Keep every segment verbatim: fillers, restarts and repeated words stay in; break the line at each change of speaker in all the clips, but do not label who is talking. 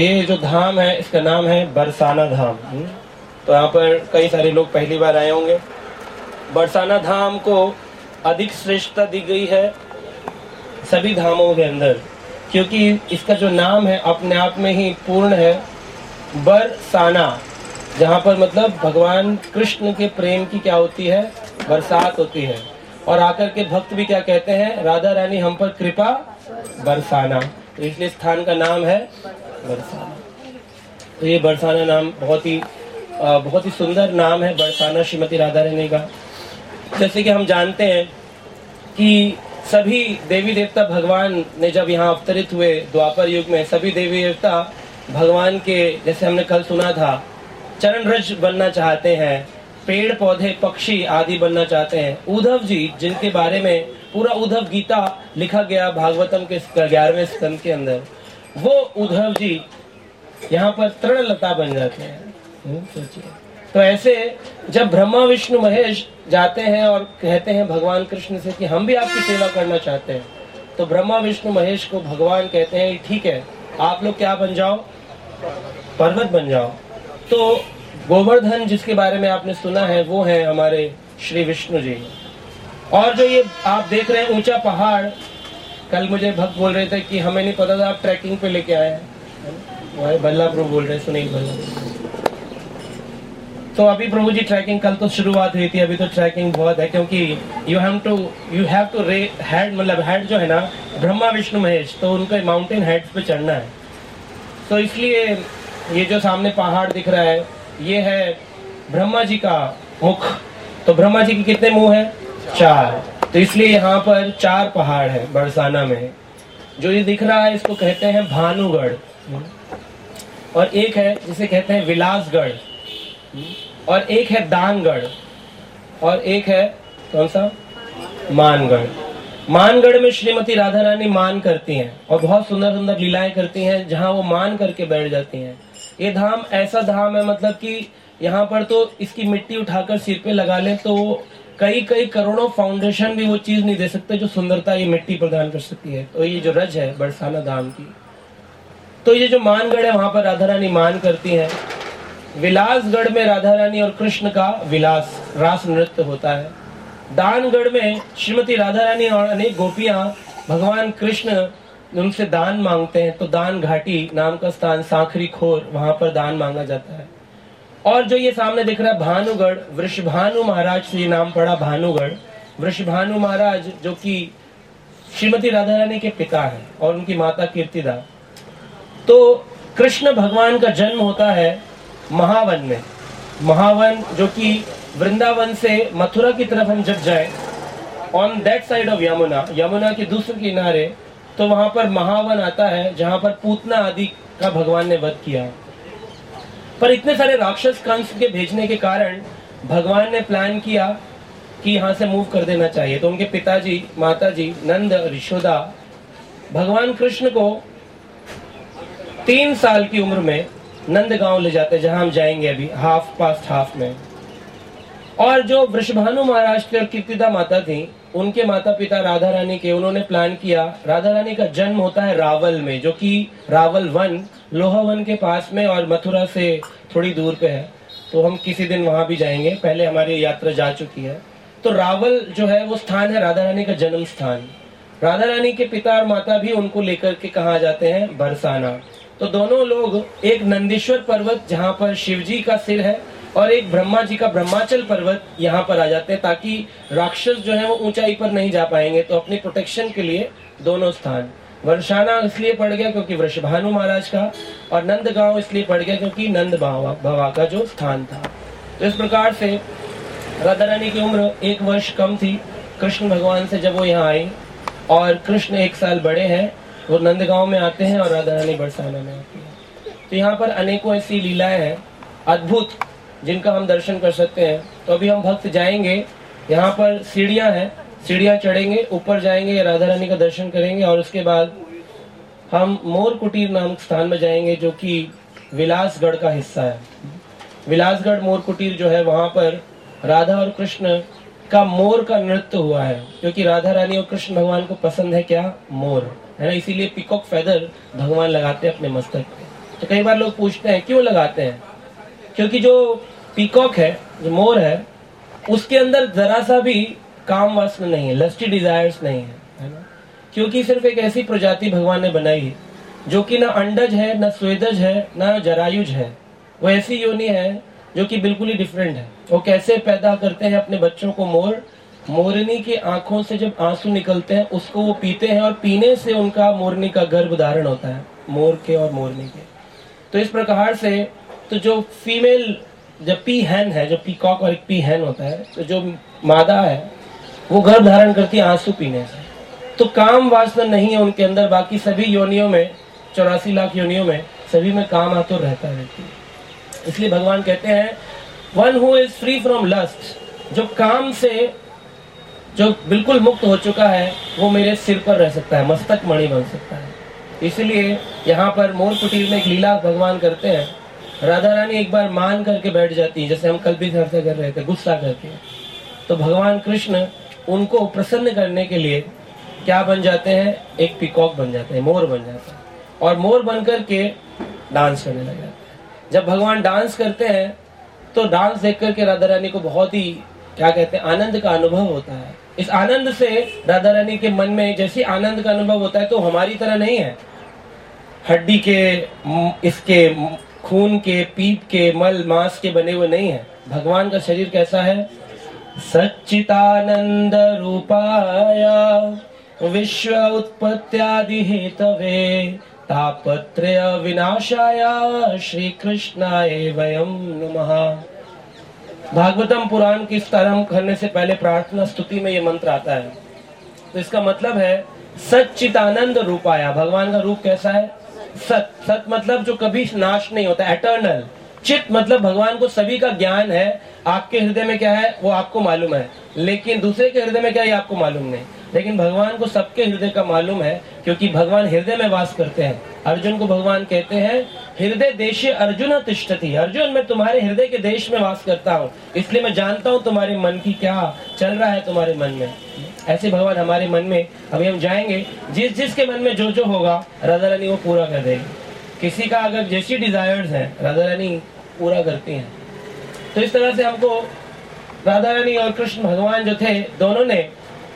ये जो धाम है इसका नाम है बरसाना धाम। तो यहाँ पर कई सारे लोग पहली बार आए होंगे। बरसाना धाम को अधिक श्रेष्ठता दी गई है सभी धामों के अंदर, क्योंकि इसका जो नाम है अपने आप में ही पूर्ण है। बरसाना, जहाँ पर मतलब भगवान कृष्ण के प्रेम की क्या होती है, बरसात होती है। और आकर के भक्त भी क्या कहते हैं, राधा रानी हम पर कृपा बरसाना, तो इसलिए स्थान का नाम है बरसाना। तो ये बरसाना नाम बहुत ही बहुत ही सुंदर नाम है, बरसाना श्रीमती राधा रानी का। जैसे कि हम जानते हैं कि सभी देवी देवता भगवान ने जब यहाँ अवतरित हुए द्वापर युग में, सभी देवी देवता भगवान के, जैसे हमने कल सुना था, चरण रज बनना चाहते हैं, पेड़ पौधे पक्षी आदि बनना चाहते हैं। उद्धव जी, जिनके बारे में पूरा उद्धव गीता लिखा गया भागवतम के ग्यारहवें स्कंद के अंदर, वो उद्धव जी यहाँ पर तृणलता बन जाते हैं। सोचिए, तो ऐसे जब ब्रह्मा विष्णु महेश जाते हैं और कहते हैं भगवान कृष्ण से कि हम भी आपकी सेवा करना चाहते हैं, तो ब्रह्मा विष्णु महेश को भगवान कहते हैं ठीक है, आप लोग क्या बन जाओ, पर्वत बन जाओ। तो गोवर्धन जिसके बारे में आपने सुना है वो है हमारे श्री विष्णु जी। और जो ये आप देख रहे हैं ऊंचा पहाड़, कल मुझे भक्त बोल रहे थे कि हमें नहीं पता था आप ट्रैकिंग पे लेके आए हैं, बल्ला प्रभु बोल रहे, सुनील बल्ला। तो अभी प्रभु जी ट्रैकिंग, कल तो शुरुआत हुई थी, अभी तो ट्रैकिंग बहुत है, क्योंकि you have to you have to head, मतलब हेड जो है ना ब्रह्मा विष्णु महेश, तो उनके माउंटेन हेड्स पे चढ़ना है। तो इसलिए ये जो सामने पहाड़ दिख रहा है ये है ब्रह्मा जी का मुख। तो ब्रह्मा जी के कितने मुंह हैं, चार। तो इसलिए यहाँ पर चार पहाड़ है बरसाना में। जो ये दिख रहा है इसको कहते हैं भानुगढ़, और एक है जिसे कहते हैं विलासगढ़, और एक है दानगढ़, और एक है कौन सा, मानगढ़। मानगढ़ में श्रीमती राधा रानी मान करती हैं और बहुत सुंदर सुंदर लीलाएं करती हैं, जहां वो मान करके बैठ जाती हैं। ये धाम ऐसा धाम है, मतलब कि यहाँ पर तो इसकी मिट्टी उठाकर सिर पे लगा ले तो कई कई करोड़ों फाउंडेशन भी वो चीज नहीं दे सकते जो सुंदरता ये मिट्टी प्रदान कर सकती है। तो ये जो रज है बरसाना धाम की, तो ये जो मानगढ़ है वहां पर राधा रानी मान करती हैं। विलासगढ़ में राधा रानी और कृष्ण का विलास रास नृत्य होता है। दानगढ़ में श्रीमती राधा रानी और अनेक गोपियां भगवान कृष्ण उनसे दान मांगते हैं, तो दान घाटी नाम का स्थान, सांखरी खोर, वहां पर दान मांगा जाता है। और जो ये सामने दिख रहा है भानुगढ़, वृषभानु महाराज से ये नाम पड़ा भानुगढ़। वृषभानु महाराज जो कि श्रीमती राधा रानी के पिता हैं और उनकी माता कीर्तिदा। तो कृष्ण भगवान का जन्म होता है महावन में। महावन जो कि वृंदावन से मथुरा की तरफ हम जब जाए, on that side of Yamuna, Yamuna के दूसरे किनारे, तो वहां पर महावन आता है जहां पर पूतना आदि का भगवान ने वध किया। पर इतने सारे राक्षस कंस के भेजने के कारण भगवान ने प्लान किया कि यहाँ से मूव कर देना चाहिए। तो उनके पिताजी, माताजी, नंद और यशोदा भगवान कृष्ण को तीन साल की उम्र में नंद गांव ले जाते, जहां हम जाएंगे अभी, हाफ पास्ट हाफ में। और जो वृषभानु महाराज थे और कीर्तिदा माता थी, उनके माता पिता राधा रानी के, उन्होंने प्लान किया। राधा रानी का जन्म होता है रावल में, जो कि रावल वन, लोहावन के पास में और मथुरा से थोड़ी दूर पे है। तो हम किसी दिन वहां भी जाएंगे, पहले हमारी यात्रा जा चुकी है। तो रावल जो है वो स्थान है राधा रानी का जन्म स्थान। राधा रानी के पिता और माता भी उनको लेकर के कहा जाते हैं बरसाना। तो दोनों लोग एक नंदीश्वर पर्वत जहाँ पर शिव जी का सिर है और एक ब्रह्मा जी का ब्रह्माचल पर्वत यहाँ पर आ जाते हैं, ताकि राक्षस जो है वो ऊंचाई पर नहीं जा पाएंगे। तो अपनी प्रोटेक्शन के लिए दोनों स्थान, बरसाना इसलिए पड़ गया क्योंकि वृषभानु महाराज का, और नंदगांव इसलिए पड़ गया क्योंकि नंद बाबा बाबा का जो स्थान था। तो इस प्रकार से राधा रानी की उम्र एक वर्ष कम थी कृष्ण भगवान से जब वो यहाँ आई, और कृष्ण एक साल बड़े हैं, वो नंदगांव में आते हैं और राधा रानी बरसाना में आती है। तो यहाँ पर अनेकों ऐसी लीलाएं हैं अद्भुत जिनका हम दर्शन कर सकते हैं। तो अभी हम भक्त जाएंगे, यहाँ पर सीढ़ियां हैं, सीढ़ियां चढ़ेंगे, ऊपर जाएंगे, राधा रानी का दर्शन करेंगे, और उसके बाद हम मोर कुटीर नामक स्थान में जाएंगे जो कि विलासगढ़ का हिस्सा है। विलासगढ़ मोर कुटीर जो है, वहां पर राधा और कृष्ण का मोर का नृत्य हुआ है, क्योंकि राधा रानी और कृष्ण भगवान को पसंद है क्या, मोर, है ना, इसीलिए पिकॉक फेदर भगवान लगाते हैं अपने मस्तक पे। तो कई बार लोग पूछते हैं क्यों लगाते हैं, क्योंकि जो पीकॉक है, जो मोर है, उसके अंदर जरा सा भी काम वासना नहीं है, लस्टी डिजायर्स नहीं है, है ना। क्योंकि सिर्फ एक ऐसी प्रजाति भगवान ने बनाई जो कि ना अंडज है, ना स्वेदज है, ना जरायुज है। वो ऐसी योनि है जो कि बिल्कुल ही डिफरेंट है। वो कैसे पैदा करते हैं अपने बच्चों को? मोर, मोरनी की आंखों से जब आंसू निकलते हैं उसको वो पीते हैं और पीने से उनका मोरनी का गर्भ धारण होता है, मोर के और मोरनी के। तो इस प्रकार से तो जो फीमेल, जब पी हैन है, जो पीकॉक और एक पी हैन होता है, तो जो मादा है वो गर्भ धारण करती है आंसू पीने से। तो काम वासना नहीं है उनके अंदर। बाकी सभी योनियों में, चौरासी लाख योनियों में, सभी में काम आतुर रहता है व्यक्ति। इसलिए भगवान कहते हैं one who is free from lust, जो काम से जो बिल्कुल मुक्त हो चुका है, वो मेरे सिर पर रह सकता है, मस्तक मणि बन सकता है। इसलिए यहाँ पर मोर कुटीर में एक लीला भगवान करते हैं। राधा रानी एक बार मान करके बैठ जाती है, जैसे हम कल भी चर्चा कर रहे थे, गुस्सा करके। तो भगवान कृष्ण उनको प्रसन्न करने के लिए क्या बन जाते हैं? एक पीकॉक बन जाते हैं, मोर बन जाते हैं, और मोर बन करके डांस करने लग जाते हैं। जब भगवान डांस करते हैं तो डांस देख करके राधा रानी को बहुत ही, क्या कहते हैं, आनंद का अनुभव होता है। इस आनंद से राधा रानी के मन में जैसे आनंद का अनुभव होता है, तो हमारी तरह नहीं है, हड्डी के, इसके खून के, पीप के, मल मांस के बने हुए नहीं है। भगवान का शरीर कैसा है? सच्चिदानंद रूपाय विश्व उत्पत्त्यादि हेतवे तापत्रय विनाशाय श्री कृष्णाय वयम नमः। भागवतम पुराण की प्रारंभ करने से पहले प्रार्थना स्तुति में ये मंत्र आता है। तो इसका मतलब है सच्चिदानंद रूपाया। भगवान का रूप कैसा है? सत। सत मतलब जो कभी नाश नहीं होता, एटर्नल। चित मतलब भगवान को सभी का ज्ञान है। आपके हृदय में क्या है वो आपको मालूम है, लेकिन दूसरे के हृदय में क्या है ये आपको मालूम नहीं। लेकिन भगवान को सबके हृदय का मालूम है, क्योंकि भगवान हृदय में वास करते हैं। अर्जुन को भगवान कहते हैं हृदय देशे अर्जुन तिष्ठति। अर्जुन, मैं तुम्हारे हृदय के देश में वास करता हूँ, इसलिए मैं जानता हूँ तुम्हारे मन की क्या चल रहा है तुम्हारे मन में। ऐसे भगवान हमारे मन में, अभी हम जाएंगे, जिस जिसके मन में जो जो होगा राधा रानी वो पूरा कर देगी। किसी का अगर जैसी डिजायर्स है राधा रानी पूरा करती हैं। तो इस तरह से हमको राधा रानी और कृष्ण भगवान जो थे, दोनों ने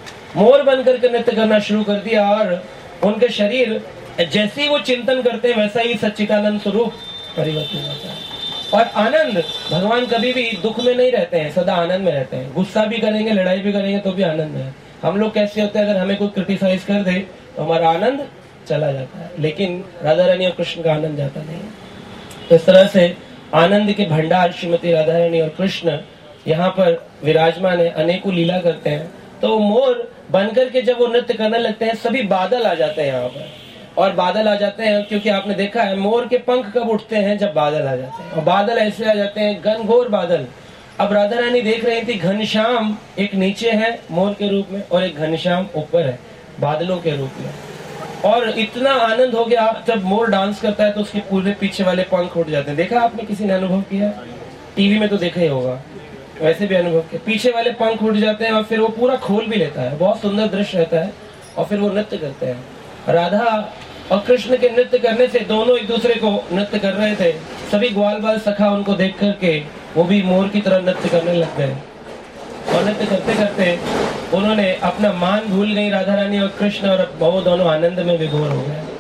मोर बनकर के नृत्य करना शुरू कर दिया, और उनके शरीर जैसे ही वो चिंतन करते हैं वैसा ही सच्चिदानंद स्वरूप परिवर्तन होता है। और आनंद, भगवान कभी भी दुख में नहीं रहते हैं, सदा आनंद में रहते हैं। गुस्सा भी करेंगे, लड़ाई भी करेंगे तो भी आनंद में है। हम लोग कैसे होते हैं, अगर हमें कोई क्रिटिसाइज कर दे तो हमारा आनंद चला जाता है, लेकिन राधा रानी और कृष्ण का आनंद जाता नहीं है। तो इस तरह से आनंद के भंडार श्रीमती राधा रानी और कृष्ण यहाँ पर विराजमान है, अनेकों लीला करते हैं। तो मोर बनकर के जब वो नृत्य करने लगते हैं, सभी बादल आ जाते हैं यहाँ पर। और बादल आ जाते हैं क्योंकि आपने देखा है मोर के पंख कब उठते हैं? जब बादल आ जाते हैं। और बादल ऐसे आ जाते हैं, घनघोर बादल। अब राधा रानी देख रही थी घनश्याम एक नीचे है मोर के रूप में, और एक घनश्याम ऊपर है बादलों के रूप में। और इतना आनंद हो गया, जब मोर डांस करता है तो उसके पूरे पीछे वाले पंख उठ जाते हैं। देखा आपने, किसी ने अनुभव किया? टीवी में तो देखा ही होगा, वैसे भी अनुभव किया। पीछे वाले पंख उठ जाते हैं और फिर वो पूरा खोल भी लेता है, बहुत सुंदर दृश्य रहता है। और फिर वो नृत्य करते हैं। राधा और कृष्ण के नृत्य करने से दोनों एक दूसरे को नृत्य कर रहे थे। सभी ग्वाल बाल सखा उनको देख करके वो भी मोर की तरह नृत्य करने लग गए। और नृत्य करते करते उन्होंने अपना मान भूल गई राधा रानी और कृष्ण, और वो दोनों आनंद में विभोर हो गए।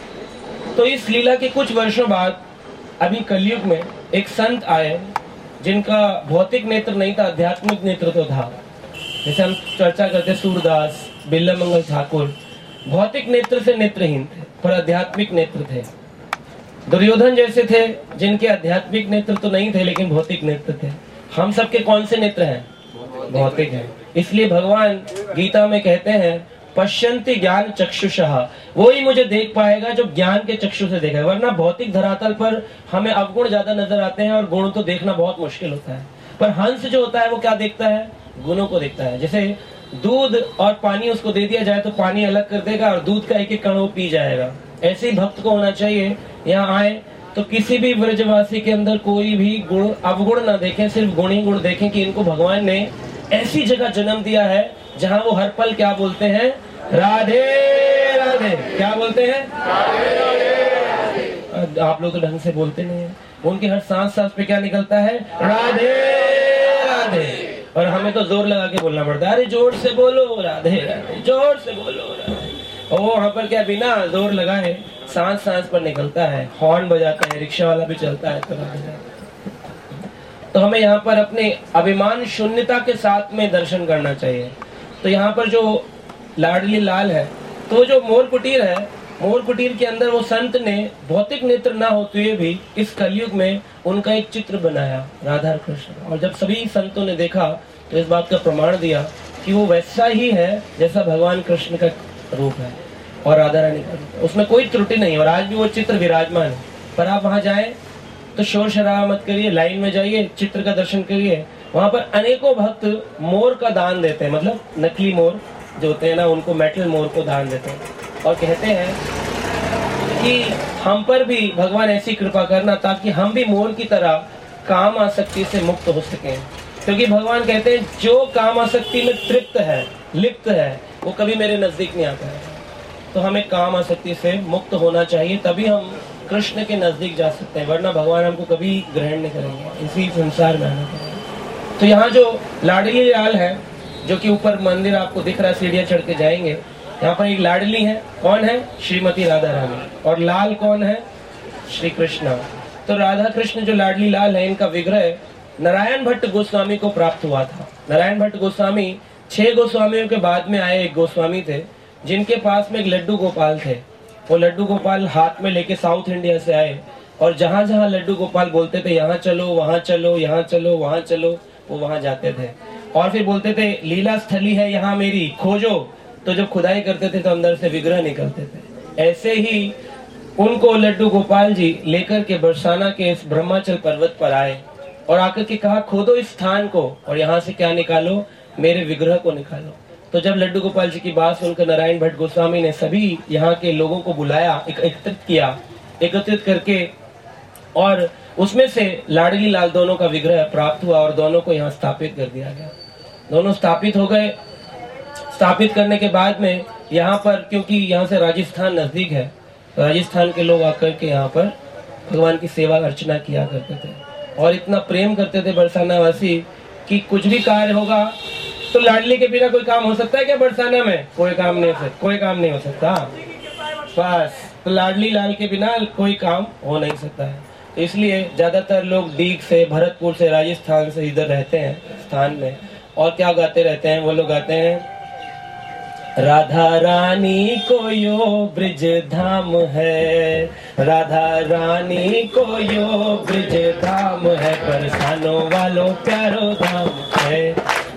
तो इस लीला के कुछ वर्षों बाद अभी कलयुग में एक संत आए जिनका भौतिक नेत्र नहीं था, आध्यात्मिक नेत्र तो था। जैसे हम चर्चा करते सूरदास, बिल्लमंगल ठाकुर भौतिक नेत्र से नेत्रहीन थे पर आध्यात्मिक नेत्र थे। दुर्योधन जैसे थे जिनके आध्यात्मिक नेत्र तो नहीं थे लेकिन भौतिक नेत्र थे। हम सबके कौन से नेत्र हैं? भौतिक है। इसलिए भगवान गीता में कहते हैं पश्यन्ति ज्ञान चक्षुषः, वो ही मुझे देख पाएगा जो ज्ञान के चक्षु से देखेगा। वरना भौतिक धरातल पर हमें अवगुण ज्यादा नजर आते हैं और गुण तो देखना बहुत मुश्किल होता है। पर हंस जो होता है वो क्या देखता है? गुणों को देखता है। जैसे दूध और पानी उसको दे दिया जाए तो पानी अलग कर देगा और दूध का एक एक कण वो पी जाएगा। ऐसे ही भक्त को होना चाहिए। यहाँ आए तो किसी भी ब्रजवासी के अंदर कोई भी गुण अवगुण ना देखें, सिर्फ गुण ही गुण देखें कि इनको भगवान ने ऐसी जगह जन्म दिया है जहाँ वो हर पल क्या बोलते हैं? राधे राधे। क्या बोलते हैं? राधे राधे। अब आप लोग तो ढंग से बोलते नहीं है, उनके हर सांस सांस पे क्या निकलता है? राधे राधे। और हमें तो जोर लगा के बोलना पड़ता है, अरे जोर से बोलो राधे राधे, जोर से बोलो राधे। और वो वहाँ पर क्या बिना जोर लगाए सांस सांस पर निकलता है, हॉर्न बजाता है, रिक्शा वाला भी चलता है तो राधे राधे। तो हमें यहाँ पर अपने अभिमान शून्यता के साथ में दर्शन करना चाहिए। तो यहाँ पर जो लाडली लाल है, तो जो मोर कुटीर है, मोर कुटीर के अंदर वो संत ने भौतिक नेत्र ना होते हुए भी इस कलयुग में उनका एक चित्र बनाया, राधा कृष्ण। और जब सभी संतों ने देखा तो इस बात का प्रमाण दिया कि वो वैसा ही है जैसा भगवान कृष्ण का रूप है और राधा रानी का रूप है, उसमें कोई त्रुटि नहीं। और आज भी वो चित्र विराजमान है। पर आप वहां जाए तो शोर शराबा मत करिए, लाइन में जाइए, चित्र का दर्शन करिए। वहां पर अनेकों भक्त मोर का दान देते हैं, मतलब नकली मोर जो होते हैं ना, उनको मेटल मोर को दान देते हैं और कहते हैं कि हम पर भी भगवान ऐसी कृपा करना ताकि हम भी मोर की तरह काम आसक्ति से मुक्त हो सकें। क्योंकि भगवान कहते हैं जो काम आसक्ति में तृप्त है, लिप्त है, वो कभी मेरे नजदीक नहीं आता है। तो हमें काम आसक्ति से मुक्त होना चाहिए, तभी हम कृष्ण के नजदीक जा सकते हैं, वरना भगवान हमको कभी ग्रहण नहीं करेंगे, इसी संसार में आना करेंगे। तो यहाँ जो लाडली लाल है, जो कि ऊपर मंदिर आपको दिख रहा है, सीढ़ियाँ चढ़ के जाएंगे, यहाँ पर एक लाडली है, कौन है? श्रीमती राधा रानी। और लाल कौन है? श्री कृष्ण। तो राधा कृष्ण जो लाडली लाल है, इनका विग्रह नारायण भट्ट गोस्वामी को प्राप्त हुआ था। नारायण भट्ट गोस्वामी छह गोस्वामियों के बाद में आए एक गोस्वामी थे, जिनके पास में एक लड्डू गोपाल थे। वो लड्डू गोपाल हाथ में लेके साउथ इंडिया से आए और जहां जहां लड्डू गोपाल बोलते थे यहाँ चलो, वहां चलो, यहाँ चलो, वहां चलो, वो वहां जाते थे। और फिर बोलते थे लीला स्थली है यहाँ मेरी, खोजो। तो जब खुदाई करते थे तो अंदर से विग्रह निकलते थे। ऐसे ही उनको लड्डू गोपाल जी लेकर के बरसाना के इस ब्रह्माचल पर्वत पर आए और आकर के कहा खोदो इस स्थान को और यहाँ से क्या निकालो? मेरे विग्रह को निकालो। तो जब लड्डू गोपाल जी की बात सुनकर नारायण भट्ट गोस्वामी ने सभी यहाँ के लोगों को बुलाया, एकत्रित किया, एकत्रित करके, और उसमें से लाडली लाल दोनों का विग्रह प्राप्त हुआ और दोनों को यहाँ स्थापित कर दिया गया। दोनों स्थापित हो गए। स्थापित करने के बाद में यहाँ पर, क्योंकि यहाँ से राजस्थान नजदीक है, तो राजस्थान के लोग आकर के यहाँ पर भगवान की सेवा अर्चना किया करते थे और इतना प्रेम करते थे बरसाना वासी कि कुछ भी कार्य होगा तो लाडली के बिना कोई काम हो सकता है क्या? बरसाना में कोई काम नहीं हो सकता, कोई काम नहीं हो सकता बस। तो लाडली लाल के बिना कोई काम हो नहीं सकता है। तो इसलिए ज्यादातर लोग डीग से, भरतपुर से, राजस्थान से इधर रहते हैं स्थान में, और क्या गाते रहते हैं वो लोग? गाते हैं राधा रानी को यो ब्रिज धाम है, राधा रानी को यो ब्रिज धाम है, बरसानों वालों प्यारो धाम है।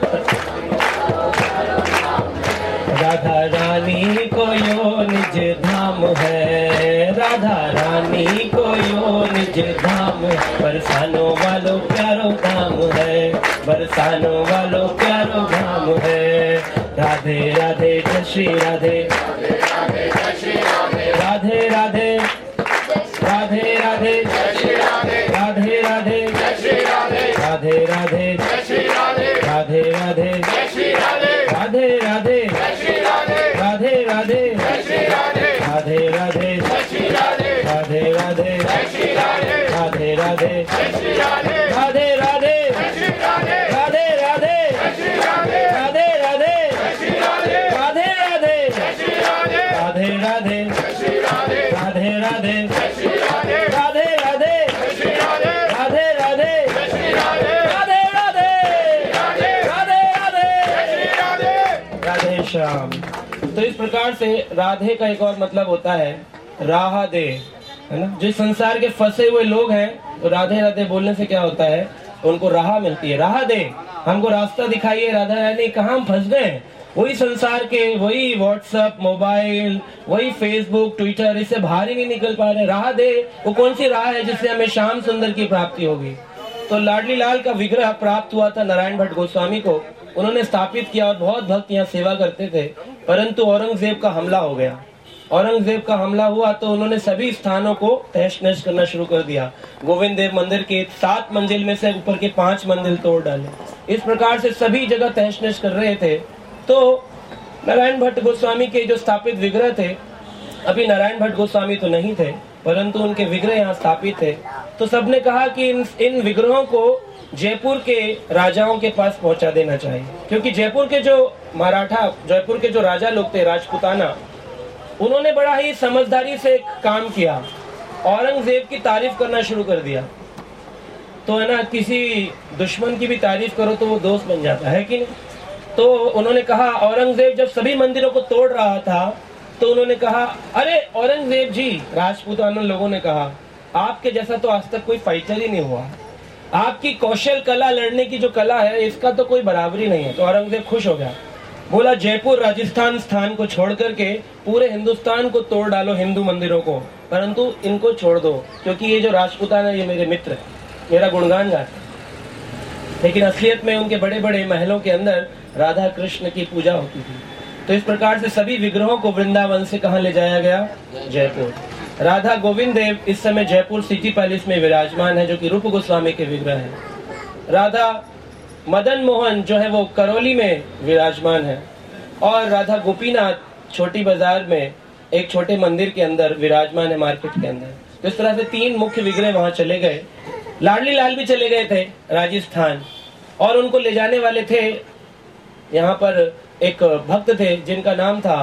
राधा रानी को यो निज धाम है, राधा रानी को यो निज धाम है, बरसानों वालों प्यारो धाम है, बरसानों वालों प्यारो धाम है। राधे राधे जय श्री राधे, राधे राधे जय श्री राधे, राधे राधे राधे राधे जय श्री राधे, राधे राधे जय श्री राधे, राधे राधे जय श्री राधे, राधे राधे जय श्री राधे, राधे राधे जय श्री राधे, राधे राधे जय श्री राधे, राधे राधे जय श्री राधे, राधे राधे जय श्री राधे, राधे राधे जय श्री राधे, राधे राधे जय श्री राधे, राधे राधे जय श्री राधे, राधे राधे जय श्री राधे, राधे राधे जय श्री राधे, राधे राधे जय श्री राधे, राधे राधे जय श्री राधे, राधे राधे जय श्री राधे, राधे राधे जय श्री राधे, राधे राधे राधे राधे जय श्री राधे, राधे श्याम। तो इस प्रकार से राधे का एक और मतलब होता है राह दे, है ना। जो संसार के फंसे हुए लोग हैं, तो राधे राधे बोलने से क्या होता है? उनको राह मिलती है। राह दे, हमको रास्ता दिखाइए राधा रानी, कहाँ हम फंस गए? वही संसार के, वही व्हाट्सएप, मोबाइल, वही फेसबुक, ट्विटर, इससे बाहर ही नहीं निकल पा रहे। राह दे, वो कौन सी राह है जिससे हमें श्याम सुंदर की प्राप्ति होगी? तो लाडली लाल का विग्रह प्राप्त हुआ था नारायण भट्ट गोस्वामी को, उन्होंने स्थापित किया और बहुत भक्त यहाँ सेवा करते थे। परंतु औरंगजेब का हमला हो गया। औरंगजेब का हमला हुआ तो उन्होंने सभी स्थानों को तहस नहस करना शुरू कर दिया। गोविंद देव मंदिर के सात मंजिल में से ऊपर के पांच मंजिल तोड़ डाले। इस प्रकार से सभी जगह तहस नहस कर रहे थे। तो नारायण भट्ट गोस्वामी के जो स्थापित विग्रह थे, अभी नारायण भट्ट गोस्वामी तो नहीं थे, परंतु उनके विग्रह यहाँ स्थापित थे। तो सबने कहा कि इन इन विग्रहों को जयपुर के राजाओं के पास पहुंचा देना चाहिए, क्योंकि जयपुर के जो मराठा जयपुर के जो राजा लोग थे, राजपूताना, उन्होंने बड़ा ही समझदारी से काम किया, औरंगजेब की तारीफ करना शुरू कर दिया। तो है ना, किसी दुश्मन की भी तारीफ करो तो वो दोस्त बन जाता है कि नहीं। तो उन्होंने कहा, औरंगजेब जब सभी मंदिरों को तोड़ रहा था तो उन्होंने कहा, अरे औरंगजेब जी, राजपूताना लोगों ने कहा, आपके जैसा तो आज तक कोई फाइटर ही नहीं हुआ, आपकी कौशल कला, लड़ने की जो कला है, इसका तो कोई बराबरी नहीं है। तो औरंगजेब खुश हो गया, बोला जयपुर राजस्थान स्थान को छोड़ करके पूरे हिंदुस्तान को तोड़ डालो, हिंदू मंदिरों को, परंतु इनको छोड़ दो, क्योंकि ये जो राजपूताना ये मेरे मित्र है, मेरा गुणगान गाते। लेकिन असलियत में उनके बड़े बड़े महलों के अंदर राधा कृष्ण की पूजा होती थी। तो इस प्रकार से सभी विग्रहों को वृंदावन से कहाँ ले जाया गया? जयपुर। राधा गोविंद देव इस समय जयपुर सिटी पैलेस में विराजमान है, जो कि रूप गोस्वामी के विग्रह है। राधा मदन मोहन जो है वो करौली में विराजमान है, और राधा गोपीनाथ छोटी बाजार में एक छोटे मंदिर के अंदर विराजमान है, मार्केट के अंदर। तो इस तरह से तीन मुख्य विग्रह वहां चले गए। लाडली लाल भी चले गए थे राजस्थान, और उनको ले जाने वाले थे, यहाँ पर एक भक्त थे जिनका नाम था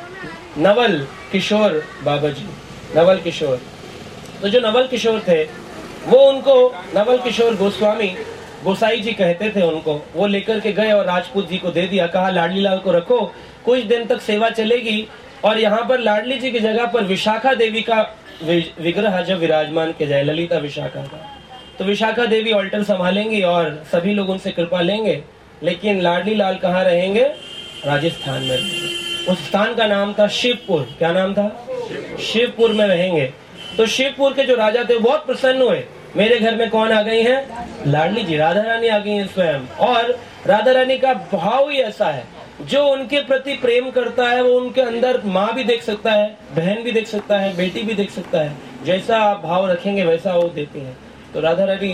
नवल किशोर बाबा जी, नवल किशोर। तो जो नवल किशोर थे वो उनको नवल किशोर गोस्वामी गोसाई जी कहते थे उनको, वो लेकर के गए और राजपूत जी को दे दिया। कहा लाडली लाल को रखो, कुछ दिन तक सेवा चलेगी, और यहाँ पर लाडली जी की जगह पर विशाखा देवी का विग्रह जब विराजमान किया जाए, ललिता विशाखा का, तो विशाखा देवी ऑल्टर संभालेंगी और सभी लोग उनसे कृपा लेंगे। लेकिन लाडली लाल कहाँ रहेंगे? राजस्थान में रहेंगे। उस स्थान का नाम था शिवपुर। क्या नाम था? शिवपुर में रहेंगे। तो शिवपुर के जो राजा थे बहुत प्रसन्न हुए, मेरे घर में कौन आ गई है? लाडली जी, राधा रानी आ गई है स्वयं। और राधा रानी का भाव ही ऐसा है, जो उनके प्रति प्रेम करता है वो उनके अंदर माँ भी देख सकता है, बहन भी देख सकता है, बेटी भी देख सकता है। जैसा आप भाव रखेंगे वैसा वो देती है। तो राधा रानी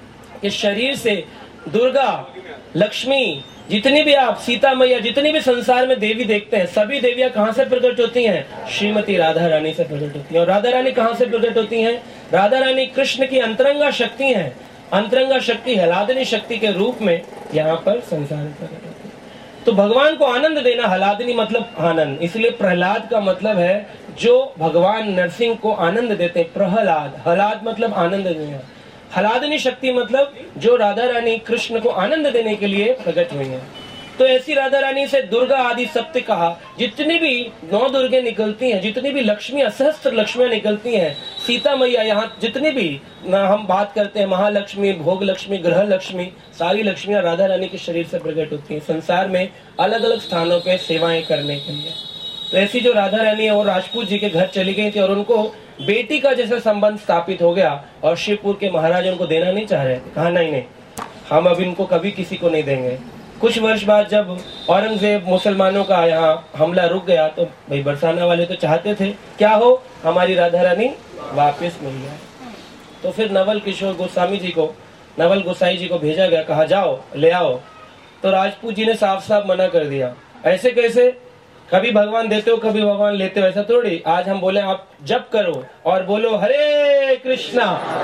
के शरीर से दुर्गा, लक्ष्मी, जितनी भी आप सीता मैया, जितनी भी संसार में देवी देखते हैं, सभी देवियां कहाँ से प्रकट होती हैं? श्रीमती राधा रानी से प्रकट होती हैं। और राधा रानी कहाँ से प्रकट होती हैं? राधा रानी कृष्ण की अंतरंगा शक्ति है। अंतरंगा शक्ति, हलादनी शक्ति के रूप में यहाँ पर संसार में प्रकट होती है। तो भगवान को आनंद देना, हलादनी मतलब आनंद, इसलिए प्रहलाद का मतलब है जो भगवान नरसिंह को आनंद देते हैं। प्रहलाद, हलाद मतलब आनंद देना, हलादनी शक्ति मतलब जो राधा रानी कृष्ण को आनंद देने के लिए प्रकट हुई है। तो ऐसी राधा रानी से दुर्गा आदि सप्त कहा, जितनी भी नौ दुर्गे निकलती हैं, जितनी भी लक्ष्मियां, सहस्त्र लक्ष्मियां निकलती हैं, सीता मैया, यहाँ जितनी भी ना हम बात करते हैं, महालक्ष्मी, भोग लक्ष्मी, ग्रह लक्ष्मी, सारी लक्ष्मियां राधा रानी के शरीर से प्रकट होती हैं संसार में अलग अलग स्थानों पे सेवाएं करने के लिए। तो ऐसी जो राधा रानी है वो राजपूत जी के घर चली गई थी, और उनको बेटी का जैसा संबंध स्थापित हो गया, और शिवपुर के महाराज उनको देना नहीं चाह रहे थे। कहा नहीं नहीं, हम अब इनको कभी किसी को नहीं देंगे। कुछ वर्ष बाद जब औरंगजेब मुसलमानों का यहाँ हमला रुक गया, तो भाई बरसाना वाले तो चाहते थे क्या हो, हमारी राधा रानी वापस मिल जाए। तो फिर नवल किशोर गोस्वामी जी को, नवल गोसाई जी को भेजा गया, कहा जाओ ले आओ। तो राजपूत जी ने साफ साफ मना कर दिया, ऐसे कैसे, कभी भगवान देते हो कभी भगवान लेते हो, ऐसा थोड़ी। आज हम बोले आप जप करो और बोलो हरे कृष्णा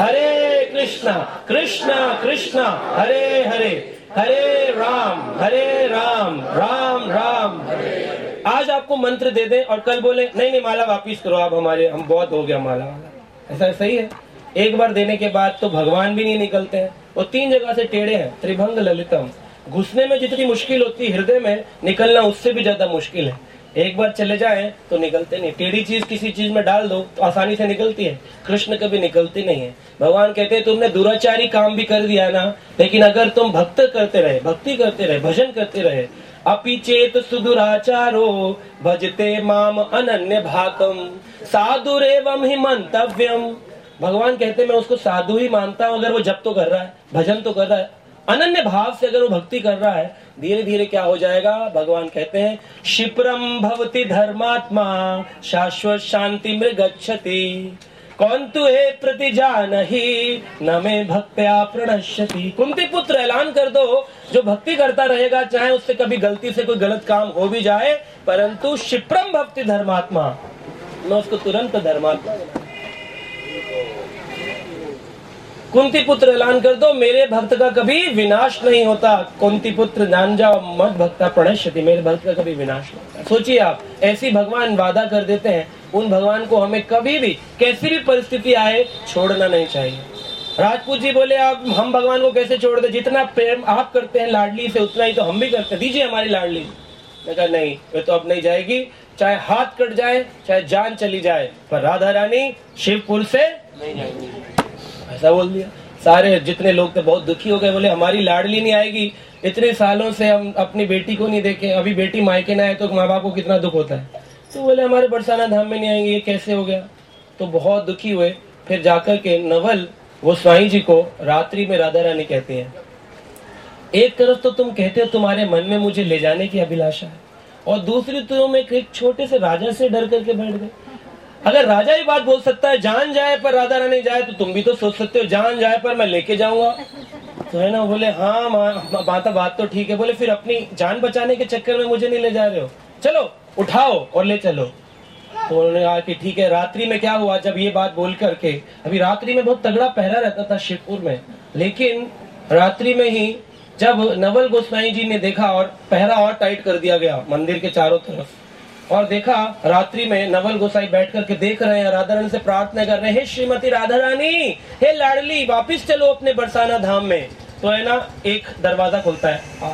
हरे कृष्णा कृष्णा कृष्णा हरे हरे, हरे राम हरे राम राम राम हरे। आज आपको मंत्र दे दें और कल बोले नहीं नहीं माला वापिस करो, आप हमारे, हम बहुत हो गया माला वाला, ऐसा सही है? एक बार देने के बाद तो भगवान भी नहीं निकलते हैं। वो तीन जगह से टेढ़े हैं, त्रिभंग ललितम। घुसने में जितनी मुश्किल होती है, हृदय में निकलना उससे भी ज्यादा मुश्किल है। एक बार चले जाए तो निकलते नहीं। टेढ़ी चीज किसी चीज में डाल दो तो आसानी से निकलती है, कृष्ण कभी निकलती नहीं है। भगवान कहते हैं तुमने दुराचारी काम भी कर दिया ना, लेकिन अगर तुम भक्त करते रहे, भक्ति करते रहे, भजन करते रहे, अपि चेत सुदुराचारो भजते माम अनन्य भाकम साधुरेवम ही मंतव्यम। भगवान कहते मैं उसको साधु ही मानता हूँ अगर वो जप तो कर रहा है, भजन तो कर रहा है, अनन्य भाव से अगर वो भक्ति कर रहा है, धीरे धीरे क्या हो जाएगा? भगवान कहते हैं क्षिप्रम भवति धर्मात्मा शाश्वत शांति मृगच्छति कौन तु हे प्रति जानहि न मे भक्त्या प्रणश्यति। कुंती पुत्र ऐलान कर दो, जो भक्ति करता रहेगा चाहे उससे कभी गलती से कोई गलत काम हो भी जाए, परंतु क्षिप्रम भक्ति धर्मात्मा, मैं उसको तुरंत धर्मात्मा बना। कुंती पुत्र ऐलान कर दो, मेरे भक्त का कभी विनाश नहीं होता। कुंती पुत्र जान जाओ, मत भक्ता प्रणश्यति, मेरे भक्त का कभी विनाश नहीं होता। सोचिए आप, ऐसी भगवान वादा कर देते हैं, उन भगवान को हमें कभी भी कैसी भी परिस्थिति आए छोड़ना नहीं चाहिए। राजपूत जी बोले, आप हम भगवान को कैसे छोड़ दे, जितना प्रेम आप करते हैं लाडली से उतना ही तो हम भी करते हैं, दीजिए हमारी लाडली। मैं कहा नहीं, वे तो अब नहीं जाएगी, चाहे हाथ कट जाए चाहे जान चली जाए, पर राधा रानी शिवपुर से नहीं जाएंगी, ऐसा बोल दिया। सारे जितने लोग थे बहुत दुखी हो गए, बोले हमारी लाडली नहीं आएगी, इतने सालों से हम अपनी बेटी को नहीं देखे, अभी बेटी मायके ना आए तो माँ बाप को कितना दुख होता है। तो बोले हमारे बरसाना धाम में नहीं आएंगे, ये कैसे हो गया। तो बहुत दुखी हुए। फिर जाकर के नवल गोस्वामी जी को रात्रि में राधा रानी कहती है, एक तरफ तो तुम कहते हो तुम्हारे मन में मुझे ले जाने की अभिलाषा है, और दूसरी तुम एक छोटे से राजा से डर करके बैठ गए। अगर राजा ही बात बोल सकता है जान जाए पर राधा रानी जाए, तो तुम भी तो सोच सकते हो जान जाए पर मैं लेके जाऊंगा, तो है ना। बोले हाँ माता बात तो ठीक है। बोले फिर अपनी जान बचाने के चक्कर में मुझे नहीं ले जा रहे हो, चलो उठाओ और ले चलो। तो उन्होंने कहा कि ठीक है। रात्रि में क्या हुआ, जब ये बात बोल करके, अभी रात्रि में बहुत तगड़ा पहरा रहता था शिवपुर में, लेकिन रात्रि में ही जब नवल गोस्वामी जी ने देखा और पहरा और टाइट कर दिया गया मंदिर के चारों तरफ, और देखा रात्रि में नवल गोसाई बैठ करके देख रहे हैं, राधा रानी से प्रार्थना कर रहे हैं, हे श्रीमती राधा रानी, हे लाडली, वापिस चलो अपने बरसाना धाम में। तो है ना, एक दरवाजा खुलता है आ,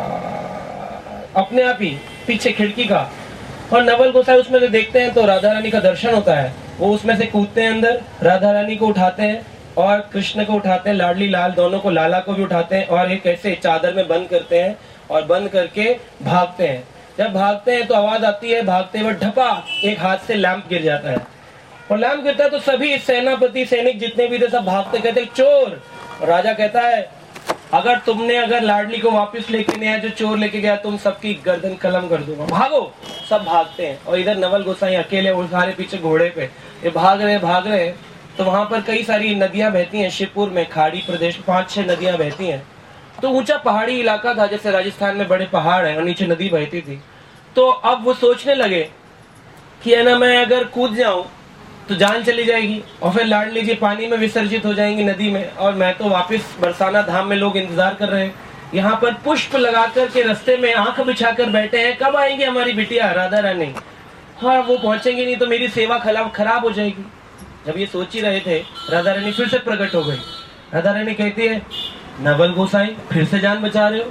अपने आप ही पीछे खिड़की का, और नवल गोसाई उसमें से देखते हैं तो राधा रानी का दर्शन होता है। वो उसमें से कूदते हैं अंदर, राधा रानी को उठाते हैं और कृष्ण को उठाते हैं, लाडली लाल दोनों को, लाला को भी उठाते हैं, और एक ऐसे चादर में बंद करते हैं और बंद करके भागते हैं। जब भागते हैं तो आवाज आती है, भागते हुए ढपा एक हाथ से लैंप गिर जाता है, और लैंप गिरता है तो सभी सेनापति सैनिक जितने भी थे सब भागते, कहते चोर। और राजा कहता है अगर तुमने अगर लाडली को वापस लेके नहीं आया, जो चोर लेके गया, तुम सबकी गर्दन कलम कर दूंगा, भागो। सब भागते हैं, और इधर नवल गोसाई अकेले उस सारे पीछे घोड़े पे ये भाग रहे भाग रहे तो वहां पर कई सारी नदियां बहती हैं। शिवपुर में खाड़ी प्रदेश पांच छह नदियां बहती हैं, तो ऊंचा पहाड़ी इलाका था, जैसे राजस्थान में बड़े पहाड़ है और नीचे नदी बहती थी। तो अब वो सोचने लगे कि है ना, मैं अगर कूद जाऊं तो जान चली जाएगी, और फिर लाडली जी पानी में विसर्जित हो जाएंगी नदी में, और मैं तो वापस बरसाना धाम में लोग इंतजार कर रहे हैं, यहाँ पर पुष्प लगाकर के रास्ते में आंख बिछाकर बैठे हैं, कब आएंगी हमारी बिटिया राधा रानी। हाँ, वो पहुंचेंगी नहीं तो मेरी सेवा खराब हो जाएगी। जब ये सोच ही रहे थे, राधा रानी फिर से प्रकट हो गई। राधा रानी कहती है, नवल गोसाई फिर से जान बचा रहे हो,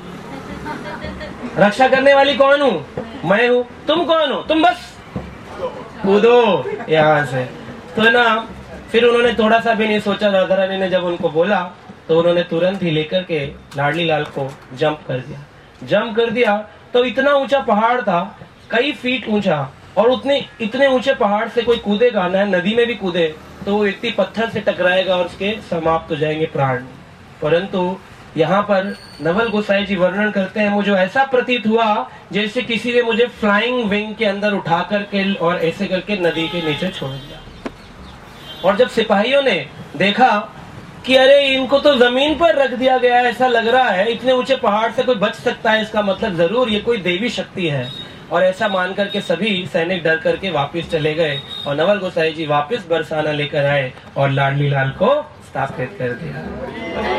रक्षा करने वाली कौन हूँ? मैं हूँ। तुम कौन हो? तुम बस कूदो यहाँ से। तो है ना, फिर उन्होंने थोड़ा सा भी नहीं सोचा, राधा रानी ने जब उनको बोला तो उन्होंने तुरंत ही लेकर के लाडली लाल को जंप कर दिया। जंप कर दिया तो इतना ऊंचा पहाड़ था, कई फीट ऊंचा, और उतने इतने ऊंचे पहाड़ से कोई कूदेगा ना, नदी में भी कूदे तो वो व्यक्ति पत्थर से टकराएगा और उसके समाप्त हो जाएंगे प्राण। परंतु यहाँ पर नवल गोसाई जी वर्णन करते हैं, मुझे ऐसा प्रतीत हुआ जैसे किसी ने मुझे फ्लाइंग विंग के अंदर उठा करके और ऐसे करके नदी के नीचे छोड़ दिया। और जब सिपाहियों ने देखा कि अरे इनको तो जमीन पर रख दिया गया है, ऐसा लग रहा है इतने ऊंचे पहाड़ से कोई बच सकता है, इसका मतलब जरूर ये कोई देवी शक्ति है, और ऐसा मान करके सभी सैनिक डर करके वापस चले गए, और नवल गोसाई जी वापस बरसाना लेकर आए और लाडली लाल को स्थापित कर दिया।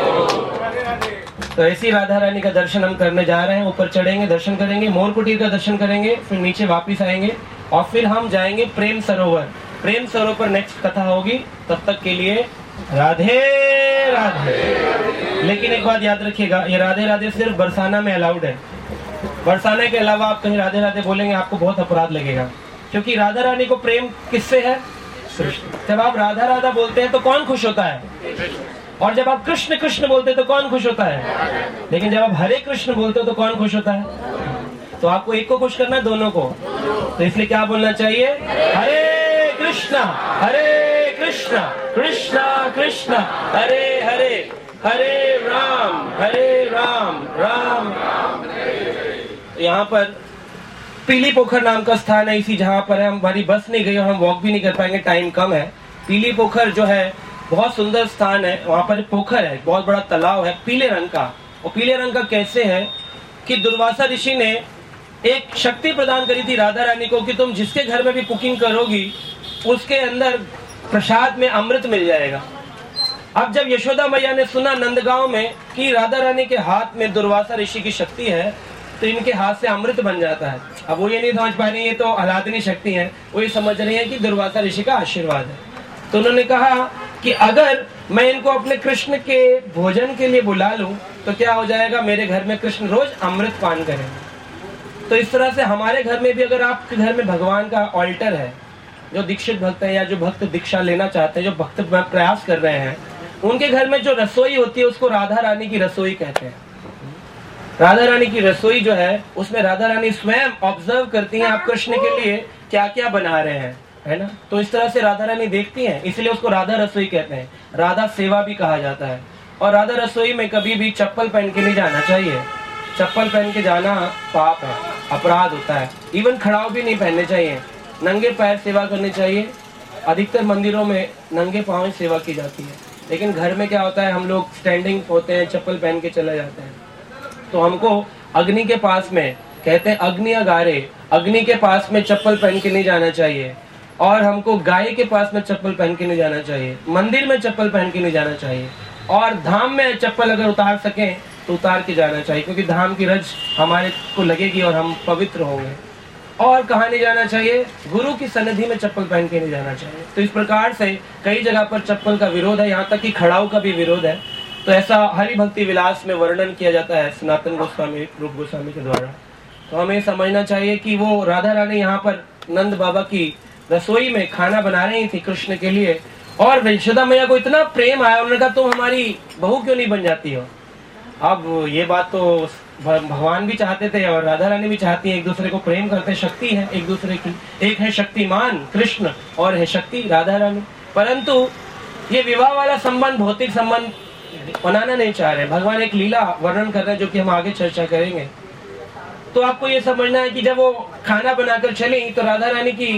तो ऐसी राधा रानी का दर्शन हम करने जा रहे हैं। ऊपर चढ़ेंगे, दर्शन करेंगे, मोर कुटीर का दर्शन करेंगे, फिर नीचे वापस आएंगे, और फिर हम जाएंगे प्रेम सरोवर। प्रेम सरोवर पर नेक्स्ट कथा होगी। तब तक के लिए राधे राधे। लेकिन एक बात याद रखिएगा, ये राधे राधे सिर्फ बरसाना में अलाउड है। बरसाने के अलावा आप कहीं राधे राधे बोलेंगे आपको बहुत अपराध लगेगा, क्योंकि राधा रानी को प्रेम किससे है? जब आप राधा राधा बोलते हैं तो कौन खुश होता है? और जब आप कृष्ण कृष्ण बोलते हैं तो कौन खुश होता है? लेकिन जब आप हरे कृष्ण बोलते हो तो कौन खुश होता है? तो आपको एक को खुश करना है, दोनों को। तो इसलिए क्या बोलना चाहिए? हरे कृष्णा हरे कृष्णा कृष्णा कृष्णा हरे हरे, हरे राम हरे राम राम राम। यहाँ पर पीली पोखर नाम का स्थान है, इसी जहाँ पर है। हमारी बस नहीं गई और हम वॉक भी नहीं कर पाएंगे, टाइम कम है। पीली पोखर जो है बहुत सुंदर स्थान है। वहाँ पर पोखर है, बहुत बड़ा तालाब है पीले रंग का। और पीले रंग का कैसे है कि दुर्वासा ऋषि ने एक शक्ति प्रदान करी थी राधा रानी को कि तुम जिसके घर में भी कुकिंग करोगी उसके अंदर प्रसाद में अमृत मिल जाएगा। अब जब यशोदा मैया ने सुना नंदगांव में कि राधा रानी के हाथ में दुर्वासा ऋषि की शक्ति है, तो इनके हाथ से अमृत बन जाता है। अब वो ये नहीं समझ पा रही है तो आह्लादनी शक्ति है, वो ये समझ रही है कि दुर्वासा ऋषि का आशीर्वाद है। तो उन्होंने कहा कि अगर मैं इनको अपने कृष्ण के भोजन के लिए बुला लूं तो क्या हो जाएगा, मेरे घर में कृष्ण रोज अमृत पान करेंगे। तो इस तरह से हमारे घर में भी अगर आपके घर में भगवान का ऑल्टर है, जो दीक्षित भक्त है या जो भक्त दीक्षा लेना चाहते हैं, जो भक्त प्रयास कर रहे हैं, उनके घर में जो रसोई होती है उसको राधा रानी की रसोई कहते हैं। राधा रानी की रसोई जो है उसमें राधा रानी स्वयं ऑब्जर्व करती हैं आप कृष्ण के लिए क्या क्या बना रहे हैं, है ना। तो इस तरह से राधा रानी देखती हैं, इसलिए उसको राधा रसोई कहते हैं। राधा सेवा भी कहा जाता है। और राधा रसोई में कभी भी चप्पल पहन के नहीं जाना चाहिए। चप्पल पहन के जाना पाप है, अपराध होता है। इवन खड़ाऊ भी नहीं पहनने चाहिए, नंगे पैर सेवा करनी चाहिए। अधिकतर मंदिरों में नंगे पाँव सेवा की जाती है, लेकिन घर में क्या होता है, हम लोग स्टैंडिंग होते हैं, चप्पल पहन के चले जाते हैं। तो हमको अग्नि के पास में, कहते हैं अग्नि अगारे, अग्नि के पास में चप्पल पहन के नहीं जाना चाहिए। और हमको गाय के पास में चप्पल पहन के नहीं जाना चाहिए, मंदिर में चप्पल पहन के नहीं जाना चाहिए। और धाम में चप्पल अगर उतार सकें तो उतार के जाना चाहिए, क्योंकि धाम की रज हमारे को लगेगी और हम पवित्र होंगे। और कहाँ नहीं जाना चाहिए, गुरु की सन्निधि में चप्पल पहन के नहीं जाना चाहिए। तो इस प्रकार से कई जगह पर चप्पल का विरोध है, यहाँ तक कि खड़ाऊ का भी विरोध है। तो ऐसा हरि भक्ति विलास में वर्णन किया जाता है सनातन गोस्वामी, रूप गोस्वामी के द्वारा। तो हमें समझना चाहिए कि वो राधा रानी यहाँ पर नंद बाबा की रसोई में खाना बना रही थी कृष्ण के लिए। और यशोदा मैया को इतना प्रेम आया, उन्होंने कहा तुम हमारी बहू क्यों नहीं बन जाती हो। अब ये बात तो भगवान भी चाहते थे और राधा रानी भी चाहती है, एक दूसरे को प्रेम करते, शक्ति है एक दूसरे की। एक है शक्तिमान कृष्ण और है शक्ति राधा रानी। परंतु ये विवाह वाला संबंध, भौतिक संबंध बनाना नहीं चाह रहे। भगवान एक लीला वर्णन कर रहे हैं जो कि हम आगे चर्चा करेंगे। तो आपको ये समझना है कि जब वो खाना बनाकर चली तो राधा रानी की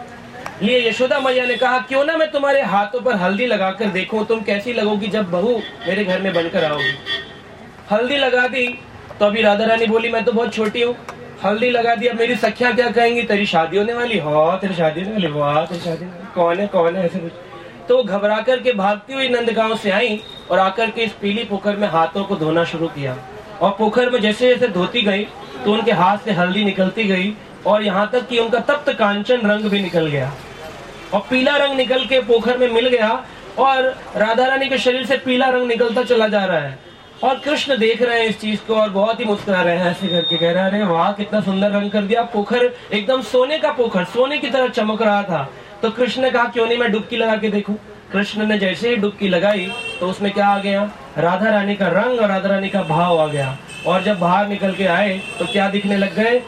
लिए यशोदा मैया ने कहा क्यों ना मैं तुम्हारे हाथों पर हल्दी लगाकर देखूं, तुम कैसी लगोगी जब बहू मेरे घर में बनकर आओगी। हल्दी लगा दी तो अभी राधा रानी बोली मैं तो बहुत छोटी हूँ। हल्दी लगा दी, अब मेरी सखियां क्या कहेंगी, तेरी शादी होने वाली, हाँ तेरी शादी होने वाली, वाह तेरी शादी होने वाली, कौन है कौन है, ऐसे कुछ। तो घबरा करके भागती हुई नंदगांव से आई और आकर के इस पीली पोखर में हाथों को धोना शुरू किया। और पोखर में जैसे जैसे धोती गई तो उनके हाथ से हल्दी निकलती गई और यहाँ तक कि उनका तप्त कांचन रंग भी निकल गया और पीला रंग निकल के पोखर में मिल गया। और राधा रानी के शरीर से पीला रंग निकलता चला जा रहा है और कृष्ण देख रहे हैं इस चीज को और बहुत ही मुस्कुरा रहे हैं, ऐसे करके कह रहे हैं अरे वाह कितना सुंदर रंग कर दिया। पोखर एकदम सोने का पोखर, सोने की तरह चमक रहा था। तो कृष्ण ने कहा क्यों नहीं मैं डुबकी लगा के देखूं। कृष्ण ने जैसे ही डुबकी लगाई तो उसमें क्या आ गया, राधा रानी का रंग और राधा रानी का भाव आ गया। और जब बाहर निकल के आए तो क्या दिखने लग गए,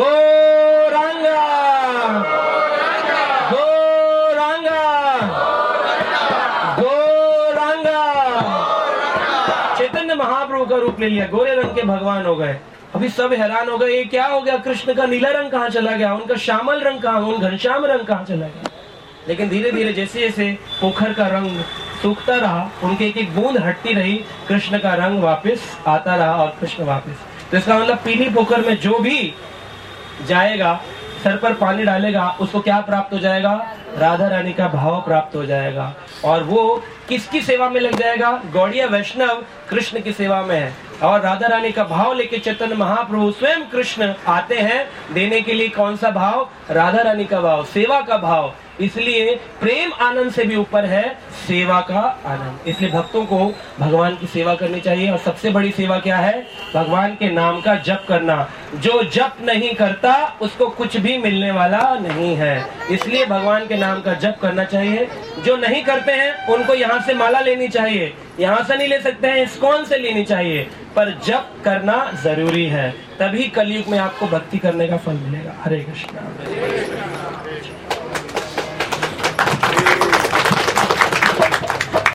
गौरांगा गौरांगा गौरांगा। चैतन्य महाप्रभु का रूप ले लिया, गोरे रंग के भगवान हो गए। अभी सब हैरान हो गए ये क्या हो गया, कृष्ण का नीला रंग कहाँ चला गया, उनका श्यामल रंग कहाँ, उन घनश्याम रंग कहाँ चला गया। लेकिन धीरे धीरे जैसे जैसे पोखर का रंग सूखता रहा, उनके एक एक बूंद हटती रही, कृष्ण का रंग वापस आता रहा और कृष्ण वापस। तो इसका मतलब पीली पोखर में जो भी जाएगा, सर पर पानी डालेगा, उसको क्या प्राप्त हो जाएगा, राधा रानी का भाव प्राप्त हो जाएगा। और वो किसकी सेवा में लग जाएगा, गौड़िया वैष्णव कृष्ण की सेवा में है। और राधा रानी का भाव लेके चैतन्य महाप्रभु स्वयं कृष्ण आते हैं देने के लिए। कौन सा भाव, राधा रानी का भाव, सेवा का भाव। इसलिए प्रेम आनंद से भी ऊपर है सेवा का आनंद। इसलिए भक्तों को भगवान की सेवा करनी चाहिए। और सबसे बड़ी सेवा क्या है, भगवान के नाम का जप करना। जो जप नहीं करता उसको कुछ भी मिलने वाला नहीं है। इसलिए भगवान के नाम का जप करना चाहिए। जो नहीं करते हैं उनको यहाँ से माला लेनी चाहिए, यहाँ से नहीं ले सकते हैं, इस्कॉन से लेनी चाहिए, पर जप करना जरूरी है। तभी कलयुग में आपको भक्ति करने का फल मिलेगा। हरे कृष्णा।